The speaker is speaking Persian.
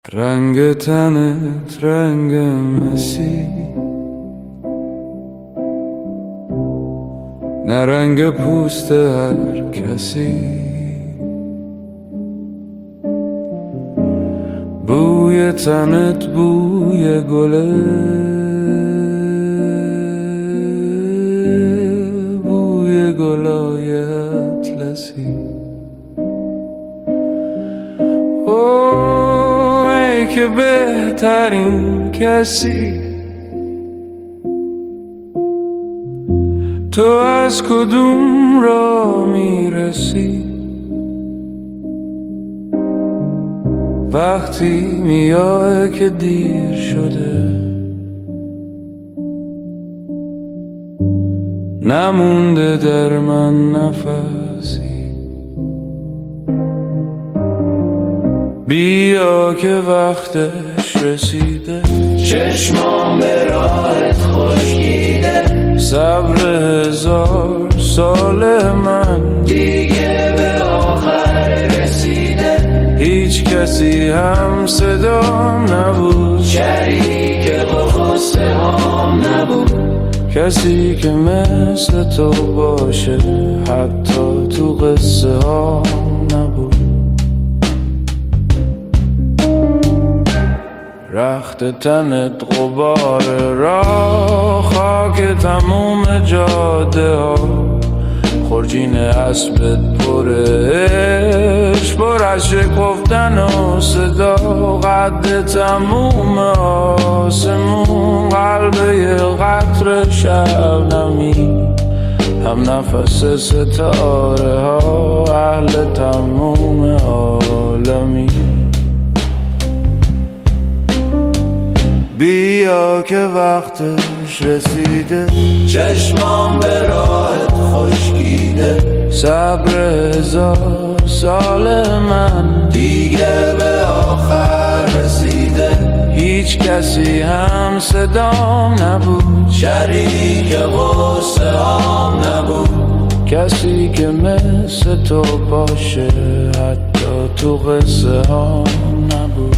رنگ تنت رنگ مسی، نه رنگ پوست هر کسی. بوی تنت بوی گله، بوی گلای اطلسی. ای که بهترین کسی، تو از کدوم را میرسی؟ وقتی میای که دیر شده، نمونده در من نفسی. بیا که وقتش رسیده، چشمام به راهت خشکیده. صبر 1000 سال من دیگه به آخر رسیده. هیچ کسی هم صدام نبود، شریک غصه هام نبود. کسی که مثل تو باشه حتی تو قصه ها نبود. رخت تنت غبار راه، خاک تموم جاده ها. خورجین اسبت پر عشق، پر از شکفتن و صدا. قد تموم آسمون، قلب یه قطره شبنمی. هم نفس ستاره ها، اهل تموم عالمی. بیا که وقتش رسیده، چشمام به راهت خشکیده. صبر 1000 سال من دیگه به آخر رسیده. هیچ کسی هم صدام نبود، شریک غصه هام نبود. کسی که مثل تو باشه حتی تو قصه ها نبود.